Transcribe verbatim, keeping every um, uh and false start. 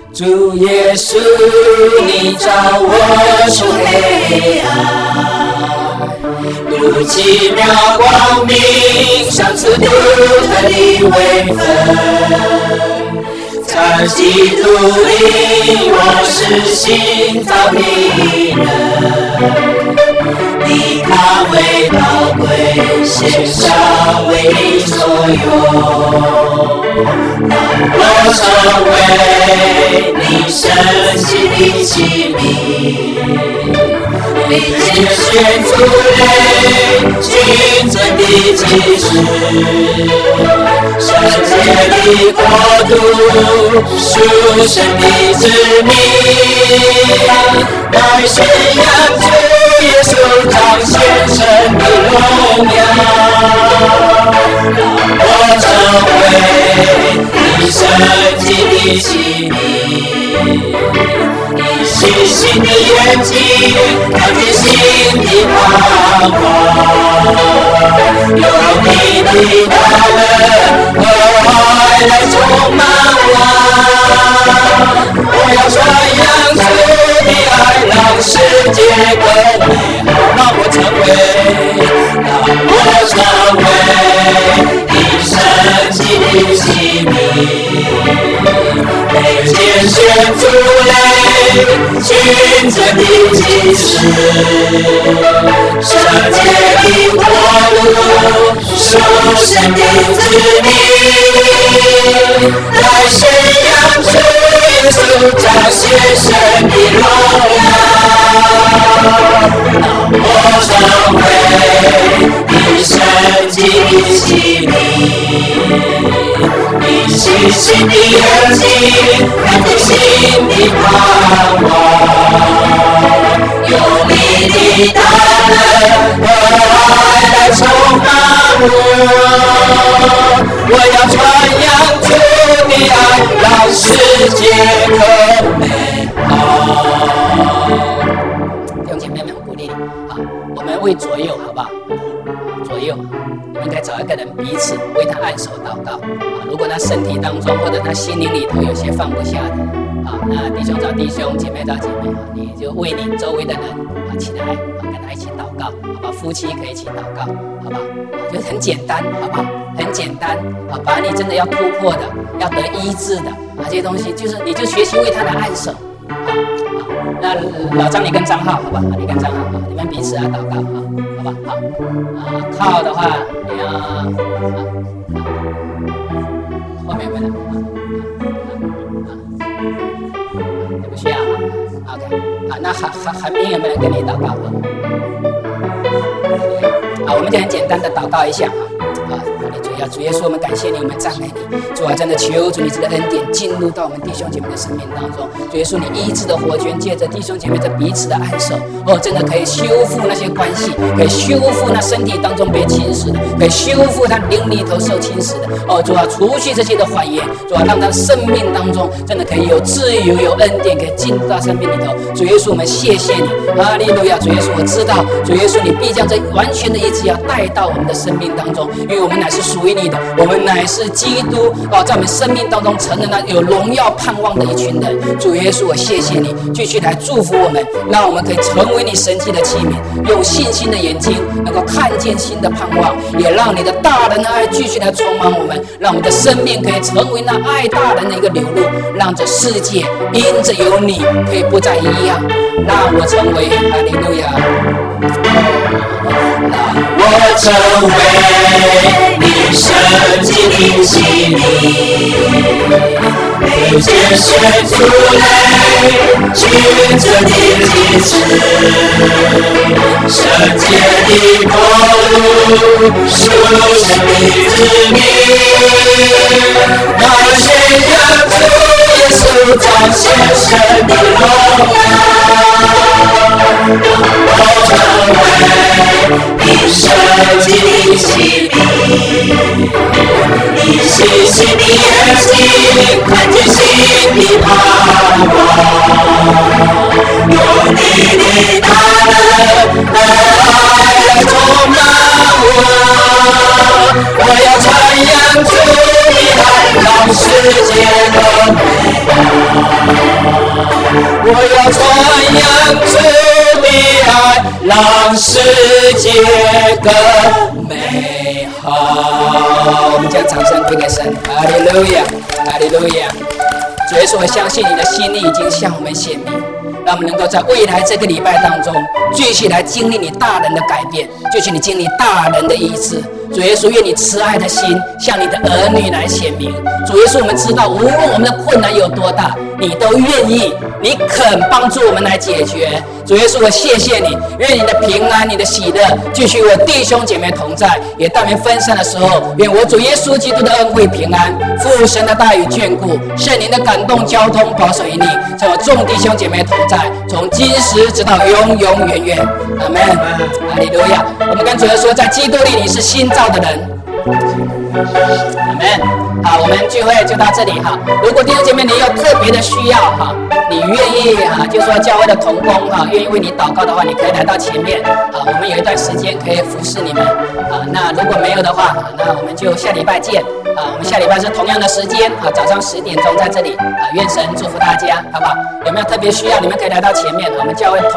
主耶稣，你照我出黑暗，如奇妙光明，赏赐独特的位分。在基督里，我是新造的人，你看为宝贵，献上为你所用。让我成为你神奇的器皿，你拣选族类，君尊的祭司，圣洁的国度，属神的子民，来宣扬主耶稣彰显神的荣耀。让我成为你神奇的器皿，你细心的眼睛看见新的盼望，有你的大能和爱来充满我。我要传扬主的爱，让世界更美好。让我成为，让我成为你神奇的器皿，被拣选族类，君尊的祭司，圣洁的国度，属神的子民，来宣扬主耶稣彰显神的荣耀。让我成为你神奇的器皿，你细心的眼睛看见新的盼望，有你的大能和爱来充满我。我要传扬主的爱，让世界更美好。弟兄姐妹们，我鼓励你啊，我们为左右好不好？左右应该找一个人彼此为他按手祷告啊。如果他身体当中或者他心灵里头有些放不下的啊，那弟兄找弟兄，姐妹找姐妹啊，你就为你周围的人啊起来啊，跟他一起祷告，好吧？夫妻可以一起祷告，好吧？啊，就很简单，好不好？很简单啊，把你真的要突破的、要得医治的啊这些东西，就是你就学习为他的按手啊。那老张你跟张浩好吧？你跟张浩啊，你们彼此啊祷告啊，好吧？好啊，靠的话你要啊，后面回来啊啊啊，你不需要啊 ，OK 啊，那韩韩韩冰有没有人跟你祷告啊？好，我们就很简单的祷告一下啊。啊，主要主耶稣，我们感谢你，我们赞美你。主啊，真的求主你这个恩典进入到我们弟兄姐妹的生命当中。主耶稣，你医治的火泉，借着弟兄姐妹这彼此的按手，哦，真的可以修复那些关系，可以修复那身体当中被侵蚀的，可以修复他灵里头受侵蚀的。哦，主啊，除去这些的谎言，主啊，让他生命当中真的可以有自由、有恩典，可以进入到生命里头。主耶稣，我们谢谢你，哈利路亚！主耶稣，我知道，主耶稣，你必将这完全的医治要带到我们的生命当中，因为我们乃是属于你的，我们乃是基督啊，在我们生命当中成了那有荣耀盼望的一群人。主耶稣，我谢谢你，继续来祝福我们，让我们可以成为你神迹的器皿，用信心的眼睛能够看见新的盼望，也让你的大能的爱继续来充满我们，让我们的生命可以成为那爱大人的一个流露，让这世界因着有你可以不再一样。让我成为哈利路亚，让我成为你神迹的器皿，被拣选出来，君尊的祭司，圣洁的国度，属神的子民，那宣扬主耶稣彰显神的荣耀。我成为你神迹的器皿，你细心的眼睛看见新的盼望，用你的大能和爱来充满我。我要传扬主的爱，让世界更美好。 我要传扬主的爱，让世界更美好。我们将掌声归给神，哈利路亚，哈利路亚。主耶稣，我相信你的心意已经向我们显明，让我们能够在未来这个礼拜当中，继续来经历你大人的改变，继续你经历大人的医治。主耶稣，愿你慈爱的心向你的儿女来显明。主耶稣，我们知道，无论我们的困难有多大，你都愿意，你肯帮助我们来解决。主耶稣，我谢谢你，愿你的平安、你的喜乐继续与我弟兄姐妹同在。也当你们分散的时候，愿我主耶稣基督的恩惠平安、父神的大与眷顾、圣灵的感动、交通、保守引领，在我众弟兄姐妹同在，从今时直到永永远远。阿门。哈利路亚。我们跟主耶稣说，在基督里你是新造的人。阿门。好，我们聚会就到这里哈。如果弟兄姐妹你有特别的需要哈，你愿意哈，就说教会的同工哈，愿意为你祷告的话，你可以来到前面啊，我们有一段时间可以服侍你们啊。那如果没有的话，那我们就下礼拜见啊。我们下礼拜是同样的时间啊，早上十点钟在这里啊。愿神祝福大家，好不好？有没有特别需要，你们可以来到前面，我们教会同